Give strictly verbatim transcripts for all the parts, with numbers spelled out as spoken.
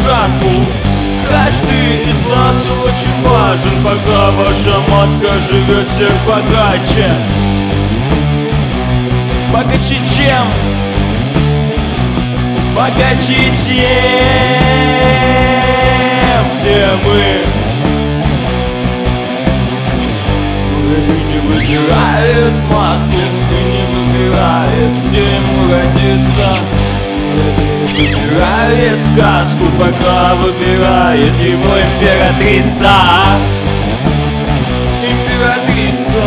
жатву. Каждый из нас очень важен, пока ваша матка живет всех богаче. Богаче чем? Богаче чем все мы. Не выбирает матку, и не выбирает, где ему родиться. Выбирает сказку, пока выбирает его императрица. Императрица,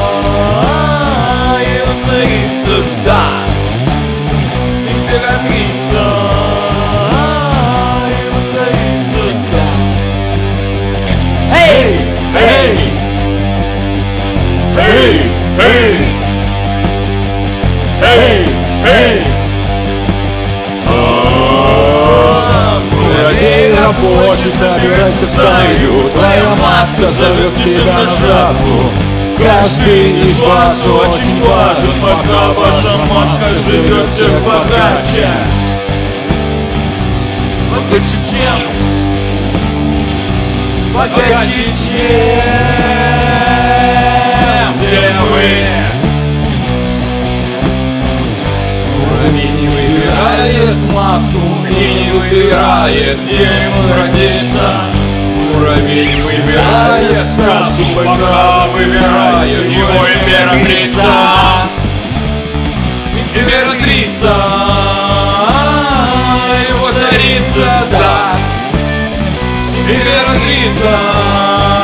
его царица, да. Императрица, его царица, да. Эй, эй! Эй, эй! Эй, эй! Муравей рабочий, собирайся в стаю. Твоя матка зовет тебя на жатву. Каждый из вас очень важен, пока ваша матка живет всех богаче. Богаче чем? Богаче чем все вы. Муравей не выбирает матку и не выбирает, где ему родиться. Муравей не выбирает сказку, пока выбирает его императрица. Императрица, его царица, да. Императрица.